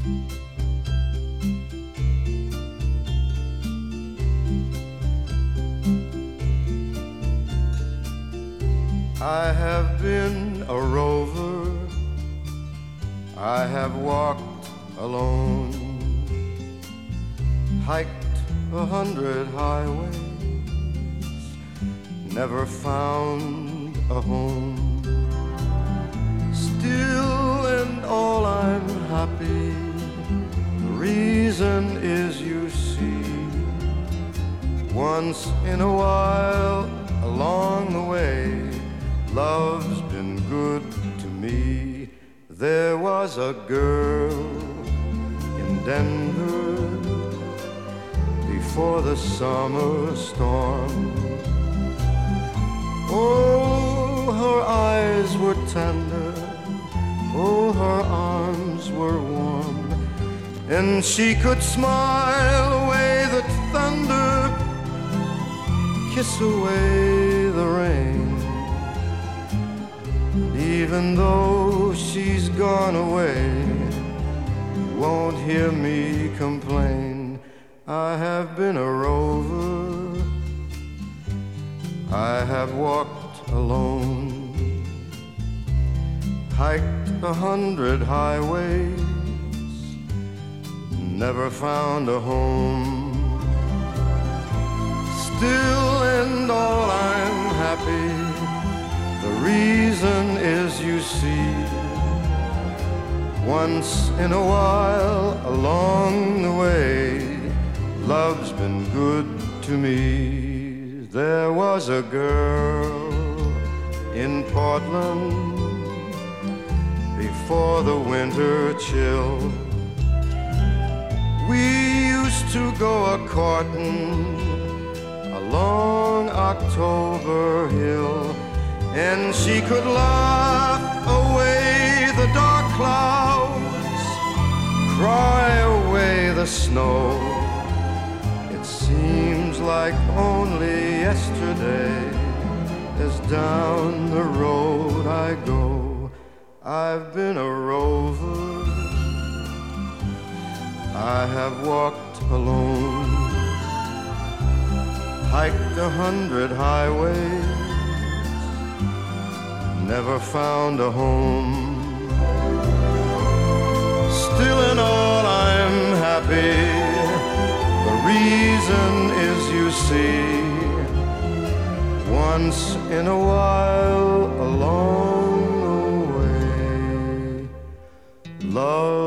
I have been a rover, I have walked alone, hiked 100 highways, never found a home. Still and all I'm happy, the reason is you see, once in a while along the way, love's been good to me. There was a girl in Denver before the summer storm. Oh, her eyes were tender, oh, her arms were warm, and she could smile away the thunder, kiss away the rain. Even though she's gone away, you won't hear me complain. I have been a rover, I have walked alone, hiked 100 highways, never found a home. Still and all I'm happy, the reason is you see, once in a while along the way, love's been good to me. There was a girl in Portland before the winter chill. We used to go a-courtin' along October Hill, and she could laugh away the dark clouds, cry away the snow. It seems like only yesterday, as down the road I go. I've been a rover, I have walked alone, hiked 100 highways, never found a home. Still in all I'm happy, the reason is you see, once in a while along the way, love